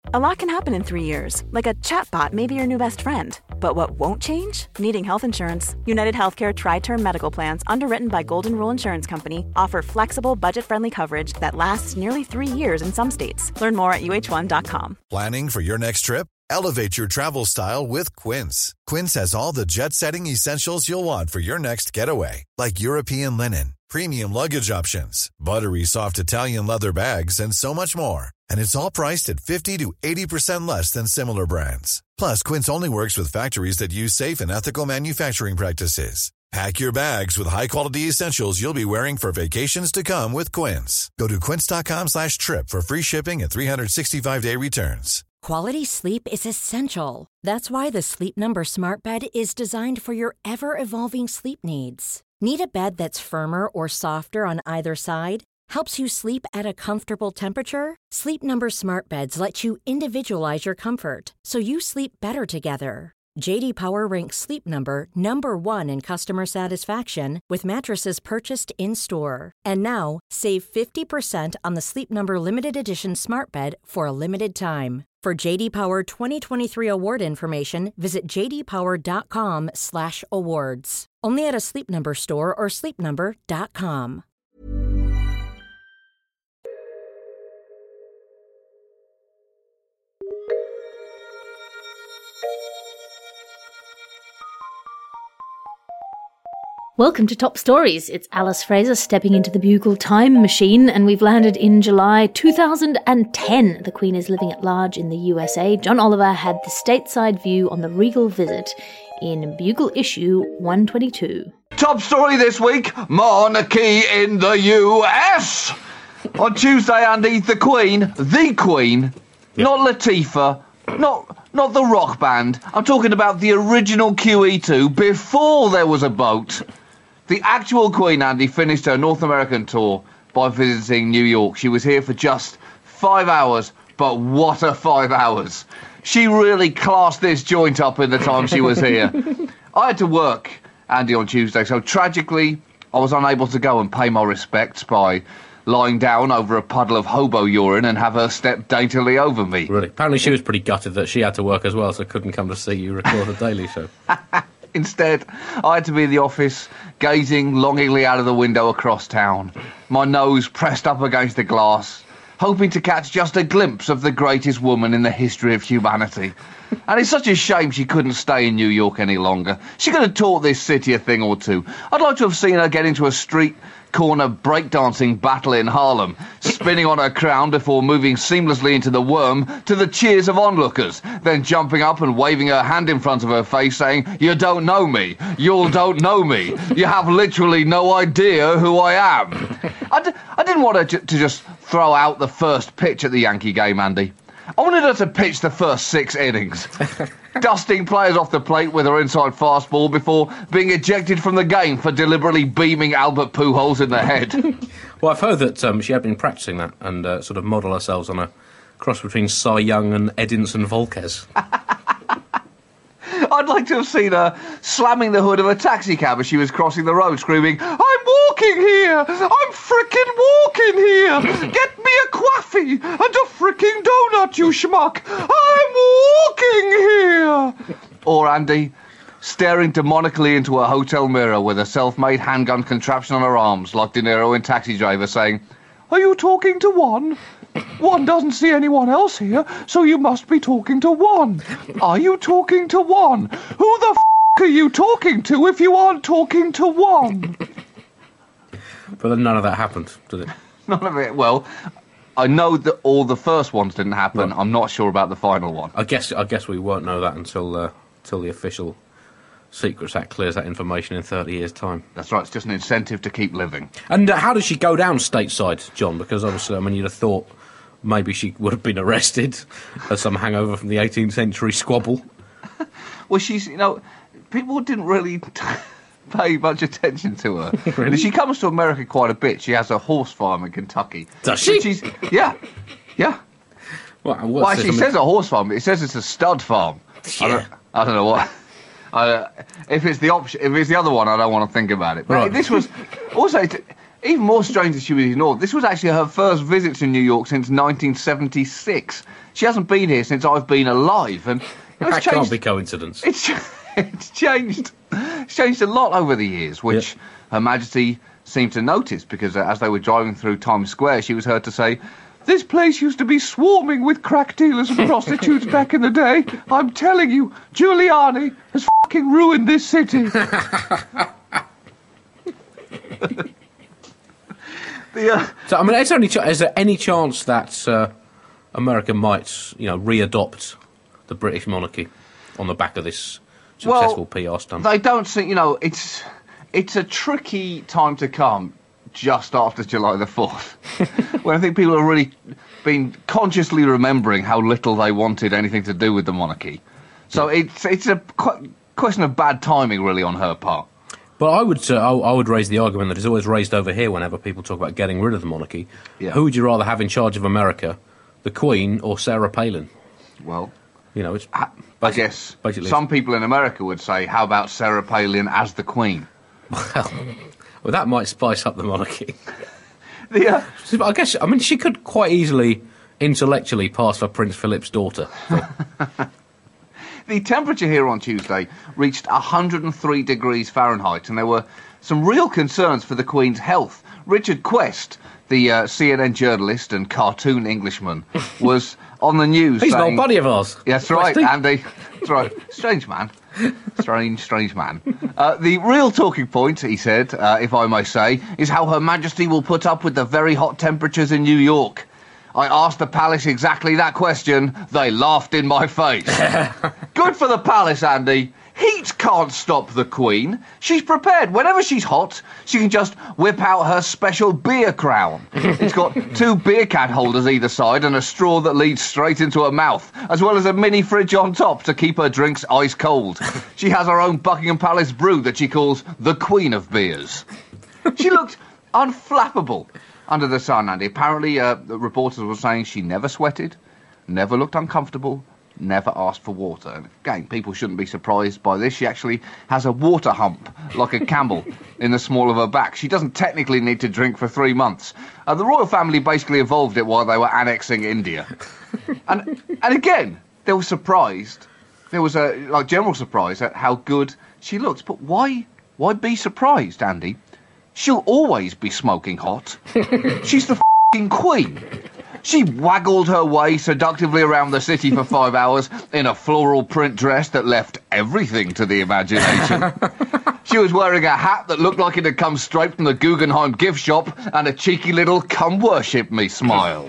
A lot can happen in 3 years, like a chatbot may be your new best friend. But what won't change? Needing health insurance. United Healthcare Tri-Term Medical Plans, underwritten by Golden Rule Insurance Company, offer flexible, budget-friendly coverage that lasts nearly 3 years in some states. Learn more at uh1.com. Planning for your next trip? Elevate your travel style with Quince. Quince has all the jet-setting essentials you'll want for your next getaway, like European linen, premium luggage options, buttery soft Italian leather bags, and so much more. And it's all priced at 50 to 80% less than similar brands. Plus, Quince only works with factories that use safe and ethical manufacturing practices. Pack your bags with high-quality essentials you'll be wearing for vacations to come with Quince. Go to quince.com/trip for free shipping and 365-day returns. Quality sleep is essential. That's why the Sleep Number Smart Bed is designed for your ever-evolving sleep needs. Need a bed that's firmer or softer on either side? Helps you sleep at a comfortable temperature? Sleep Number Smart Beds let you individualize your comfort, so you sleep better together. J.D. Power ranks Sleep Number number 1 in customer satisfaction with mattresses purchased in-store. And now, save 50% on the Sleep Number Limited Edition Smart Bed for a limited time. For J.D. Power 2023 award information, visit jdpower.com/awards. Only at a Sleep Number store or sleepnumber.com. Welcome to Top Stories. It's Alice Fraser stepping into the Bugle time machine, and we've landed in July 2010. The Queen is living at large in the USA. John Oliver had the stateside view on the regal visit in Bugle issue 122. Top story this week, monarchy in the US. On Tuesday, Andy, the Queen, not Latifah, not the rock band. I'm talking about the original QE2 before there was a boat. The actual Queen, Andy, finished her North American tour by visiting New York. She was here for just 5 hours, but what a 5 hours. She really classed this joint up in the time she was here. I had to work, Andy, on Tuesday, so tragically I was unable to go and pay my respects by lying down over a puddle of hobo urine and have her step daintily over me. Really? Apparently she was pretty gutted that she had to work as well, so couldn't come to see you record the Daily Show. Instead, I had to be in the office, gazing longingly out of the window across town, my nose pressed up against the glass, hoping to catch just a glimpse of the greatest woman in the history of humanity. And it's such a shame she couldn't stay in New York any longer. She could have taught this city a thing or two. I'd like to have seen her get into a street corner breakdancing battle in Harlem, spinning on her crown before moving seamlessly into the worm to the cheers of onlookers, then jumping up and waving her hand in front of her face saying, "You don't know me, you don't know me, you have literally no idea who I am." I didn't want her to just throw out the first pitch at the Yankee game, Andy. I wanted her to pitch the first 6 innings, dusting players off the plate with her inside fastball before being ejected from the game for deliberately beaming Albert Pujols in the head. Well, I've heard that she had been practising that and sort of model herself on a cross between Cy Young and Edinson Volquez. I'd like to have seen her slamming the hood of a taxicab as she was crossing the road, screaming, "I'm walking here! I'm frickin' walking here! Get me a coffee and a frickin' donut, you schmuck! I'm walking here!" Or, Andy, staring demonically into a hotel mirror with a self-made handgun contraption on her arms, like De Niro in Taxi Driver, saying, "Are you talking to one? One doesn't see anyone else here, so you must be talking to one. Are you talking to one? Who the are you talking to if you aren't talking to one?" But then none of that happened, did it? None of it. Well, I know that all the first ones didn't happen. Right. I'm not sure about the final one. I guess we won't know that until the official Secrets Act clears that information in 30 years' time. That's right. It's just an incentive to keep living. And how did she go down stateside, John? Because obviously, I mean, you'd have thought maybe she would have been arrested as some hangover from the 18th century squabble. Well, people didn't really pay much attention to her. Really? She comes to America quite a bit. She has a horse farm in Kentucky. Does she? Yeah. Well, she says a horse farm. It says it's a stud farm. Yeah. I don't know what. If it's the other one, I don't want to think about it. But right. This was also even more strange that she was ignored. This was actually her first visit to New York since 1976. She hasn't been here since I've been alive, and that can't be coincidence. It's changed. It's changed a lot over the years, which Her Majesty seemed to notice, because as they were driving through Times Square, she was heard to say, "This place used to be swarming with crack dealers and prostitutes back in the day. I'm telling you, Giuliani has fucking ruined this city." So, I mean, is there any chance that America might, re-adopt the British monarchy on the back of this successful PR stunt? They don't think, it's a tricky time to come just after July the 4th, when I think people have really been consciously remembering how little they wanted anything to do with the monarchy. So it's a question of bad timing, really, on her part. But I would raise the argument that is always raised over here whenever people talk about getting rid of the monarchy. Yeah. Who would you rather have in charge of America, the Queen or Sarah Palin? Well, it's I guess some people in America would say, how about Sarah Palin as the Queen? Well, that might spice up the monarchy. I guess, she could quite easily intellectually pass for Prince Philip's daughter. The temperature here on Tuesday reached 103 degrees Fahrenheit, and there were some real concerns for the Queen's health. Richard Quest, the CNN journalist and cartoon Englishman, was on the news. He's an old buddy of ours. Yeah, that's right, Andy. That's right. Strange man. Strange man. The real talking point, he said, if I may say, is how Her Majesty will put up with the very hot temperatures in New York. I asked the palace exactly that question. They laughed in my face. Good for the palace, Andy. Heat can't stop the Queen. She's prepared. Whenever she's hot, she can just whip out her special beer crown. It's got 2 beer can holders either side and a straw that leads straight into her mouth, as well as a mini fridge on top to keep her drinks ice cold. She has her own Buckingham Palace brew that she calls the Queen of Beers. She looked unflappable under the sun, Andy. Apparently, the reporters were saying she never sweated, never looked uncomfortable, never asked for water. And again, people shouldn't be surprised by this. She actually has a water hump, like a camel, in the small of her back. She doesn't technically need to drink for 3 months. The royal family basically evolved it while they were annexing India. And again, they were surprised. There was a general surprise at how good she looked. But why be surprised, Andy? She'll always be smoking hot. She's the f***ing Queen. She waggled her way seductively around the city for 5 hours in a floral print dress that left everything to the imagination. She was wearing a hat that looked like it had come straight from the Guggenheim gift shop and a cheeky little "come worship me" smile.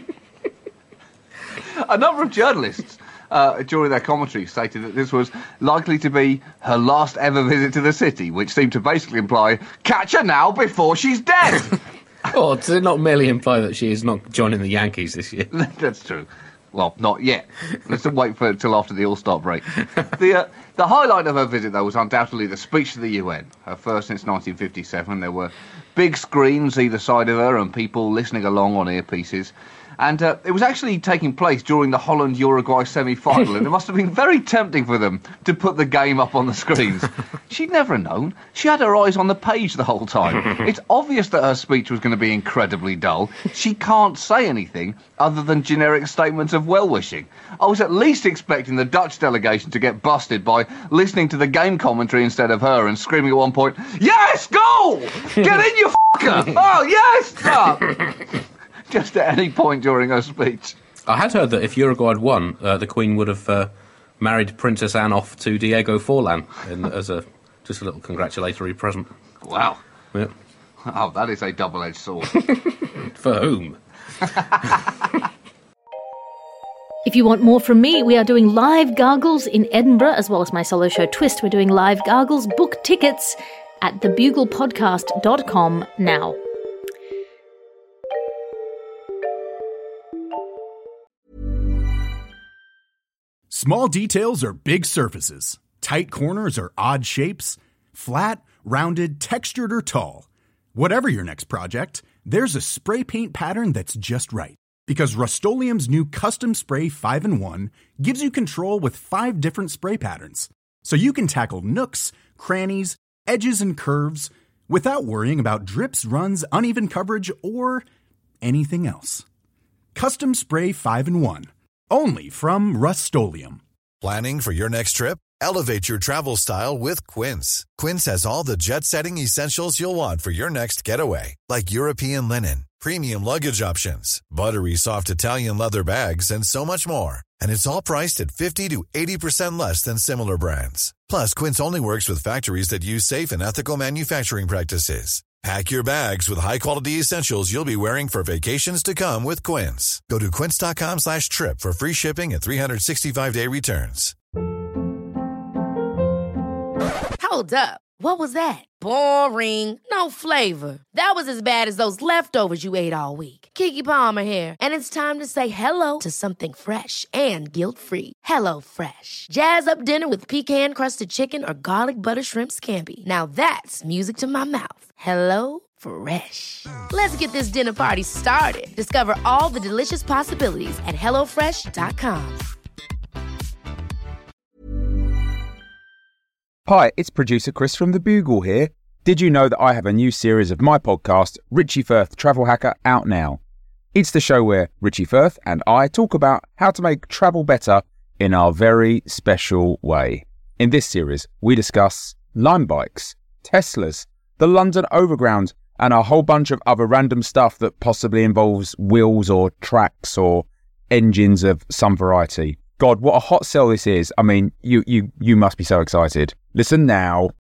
A number of journalists during their commentary stated that this was likely to be her last ever visit to the city, which seemed to basically imply, catch her now before she's dead. Oh, does it not merely imply that she is not joining the Yankees this year? That's true. Well, not yet. Let's wait for it till after the All-Star break. The highlight of her visit, though, was undoubtedly the speech to the UN, her first since 1957. There were big screens either side of her and people listening along on earpieces. And it was actually taking place during the Holland-Uruguay semi-final, and it must have been very tempting for them to put the game up on the screens. She'd never known. She had her eyes on the page the whole time. It's obvious that her speech was going to be incredibly dull. She can't say anything other than generic statements of well-wishing. I was at least expecting the Dutch delegation to get busted by listening to the game commentary instead of her and screaming at one point, "Yes, goal! Get in, you f***er! Oh, yes!" Just at any point during her speech. I had heard that if Uruguay had won, the Queen would have married Princess Anne off to Diego Forlan as just a little congratulatory present. Wow. Yeah. Oh, that is a double-edged sword. For whom? If you want more from me, we are doing live gargles in Edinburgh, as well as my solo show Twist. We're doing live gargles. Book tickets at thebuglepodcast.com now. Small details are big surfaces. Tight corners are odd shapes. Flat, rounded, textured, or tall. Whatever your next project, there's a spray paint pattern that's just right. Because Rust-Oleum's new Custom Spray 5-in-1 gives you control with 5 different spray patterns. So you can tackle nooks, crannies, edges, and curves without worrying about drips, runs, uneven coverage, or anything else. Custom Spray 5-in-1, only from Rust-Oleum. Planning for your next trip? Elevate your travel style with Quince. Quince has all the jet-setting essentials you'll want for your next getaway, like European linen, premium luggage options, buttery soft Italian leather bags, and so much more. And it's all priced at 50 to 80% less than similar brands. Plus, Quince only works with factories that use safe and ethical manufacturing practices. Pack your bags with high-quality essentials you'll be wearing for vacations to come with Quince. Go to quince.com/trip for free shipping and 365-day returns. Hold up. What was that? Boring. No flavor. That was as bad as those leftovers you ate all week. Keke Palmer here. And it's time to say hello to something fresh and guilt-free. Hello Fresh. Jazz up dinner with pecan-crusted chicken or garlic butter shrimp scampi. Now that's music to my mouth. Hello Fresh. Let's get this dinner party started. Discover all the delicious possibilities at HelloFresh.com. Hi, it's producer Chris from The Bugle here. Did you know that I have a new series of my podcast, Richie Firth Travel Hacker, out now? It's the show where Richie Firth and I talk about how to make travel better in our very special way. In this series, we discuss Lime bikes, Teslas, the London Overground, and a whole bunch of other random stuff that possibly involves wheels or tracks or engines of some variety. God, what a hot sell this is. I mean, you must be so excited. Listen now.